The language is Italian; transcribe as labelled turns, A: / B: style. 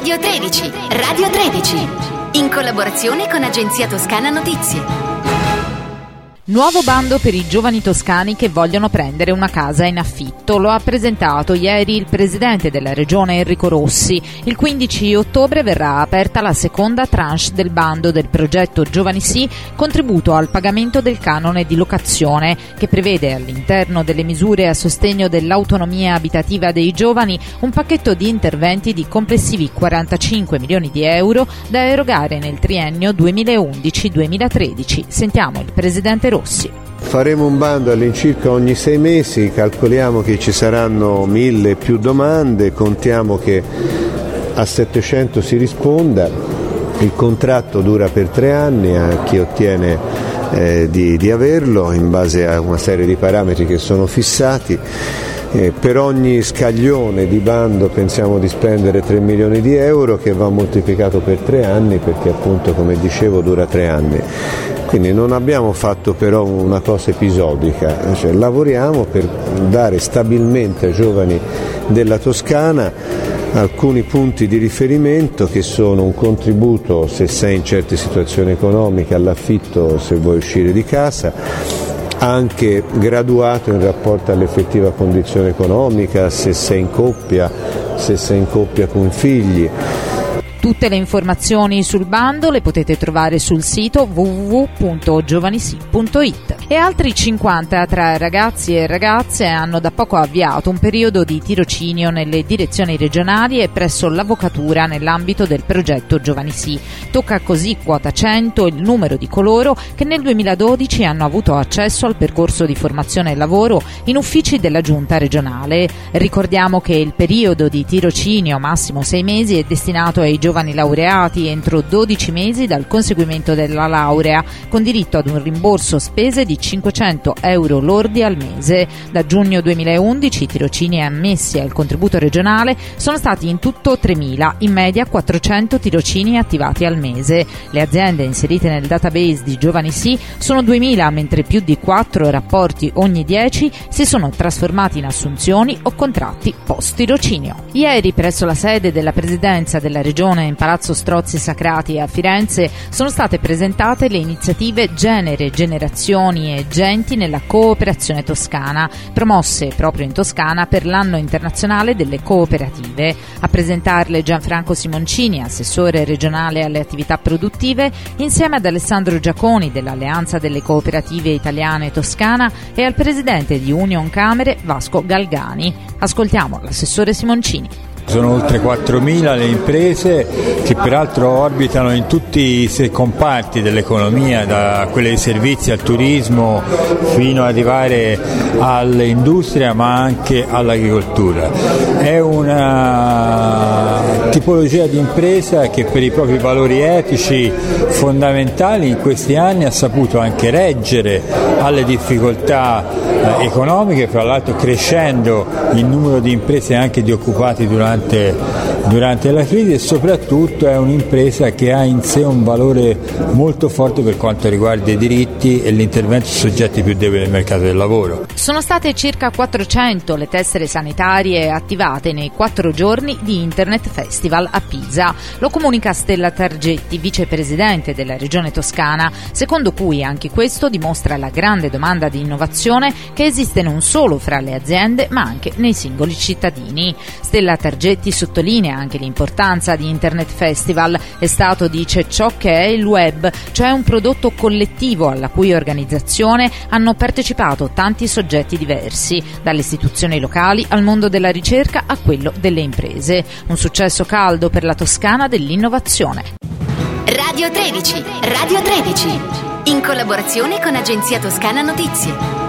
A: Radio 13, Radio 13, in collaborazione con Agenzia Toscana Notizie.
B: Nuovo bando per i giovani toscani che vogliono prendere una casa in affitto. Lo ha presentato ieri il presidente della regione Enrico Rossi. Il 15 ottobre verrà aperta la seconda tranche del bando del progetto Giovani Sì, contributo al pagamento del canone di locazione, che prevede all'interno delle misure a sostegno dell'autonomia abitativa dei giovani un pacchetto di interventi di complessivi 45 milioni di euro da erogare nel triennio 2011-2013. Sentiamo il presidente Rossi.
C: Faremo un bando all'incirca ogni 6 mesi, calcoliamo che ci saranno 1000 più domande, contiamo che a 700 si risponda, il contratto dura per 3 anni a chi ottiene di averlo in base a una serie di parametri che sono fissati. Per ogni scaglione di bando pensiamo di spendere 3 milioni di euro che va moltiplicato per 3 anni perché appunto, come dicevo, dura 3 anni. Quindi non abbiamo fatto però una cosa episodica, cioè lavoriamo per dare stabilmente ai giovani della Toscana alcuni punti di riferimento che sono un contributo se sei in certe situazioni economiche, all'affitto se vuoi uscire di casa, anche graduato in rapporto all'effettiva condizione economica, se sei in coppia con figli.
B: Tutte le informazioni sul bando le potete trovare sul sito www.giovanisi.it. E altri 50 tra ragazzi e ragazze hanno da poco avviato un periodo di tirocinio nelle direzioni regionali e presso l'avvocatura nell'ambito del progetto Giovani Sì. Tocca così quota 100 il numero di coloro che nel 2012 hanno avuto accesso al percorso di formazione e lavoro in uffici della giunta regionale. Ricordiamo che il periodo di tirocinio, massimo 6 mesi, è destinato ai giovani laureati entro 12 mesi dal conseguimento della laurea, con diritto ad un rimborso spese di 500 euro lordi al mese. Da giugno 2011 i tirocini ammessi al contributo regionale sono stati in tutto 3.000, in media 400 tirocini attivati al mese. Le aziende inserite nel database di Giovani Sì sono 2.000, mentre più di 4 rapporti ogni 10 si sono trasformati in assunzioni o contratti post-tirocinio. Ieri, presso la sede della Presidenza della Regione in Palazzo Strozzi Sacrati a Firenze, sono state presentate le iniziative Genere, Generazioni e Genti nella cooperazione toscana, promosse proprio in Toscana per l'anno internazionale delle cooperative. A presentarle Gianfranco Simoncini, assessore regionale alle attività produttive, insieme ad Alessandro Giaconi dell'Alleanza delle Cooperative Italiane Toscana e al presidente di Union Camere Vasco Galgani. Ascoltiamo l'assessore Simoncini.
D: Sono oltre 4.000 le imprese che peraltro orbitano in tutti i comparti dell'economia, da quelle dei servizi al turismo fino ad arrivare all'industria ma anche all'agricoltura. È una tipologia di impresa che per i propri valori etici fondamentali in questi anni ha saputo anche reggere alle difficoltà economiche, fra l'altro crescendo il numero di imprese e anche di occupati durante la crisi, e soprattutto è un'impresa che ha in sé un valore molto forte per quanto riguarda i diritti e l'intervento sui soggetti più deboli del mercato del lavoro.
B: Sono state circa 400 le tessere sanitarie attivate nei 4 giorni di Internet Festival a Pisa. Lo comunica Stella Targetti, vicepresidente della Regione Toscana, secondo cui anche questo dimostra la grande domanda di innovazione che esiste non solo fra le aziende ma anche nei singoli cittadini. Stella Targetti sottolinea anche l'importanza di Internet Festival. È stato, dice, ciò che è il web, cioè un prodotto collettivo alla cui organizzazione hanno partecipato tanti soggetti diversi, dalle istituzioni locali al mondo della ricerca a quello delle imprese. Un successo caldo per la Toscana dell'innovazione.
A: Radio 13, Radio 13, in collaborazione con Agenzia Toscana Notizie.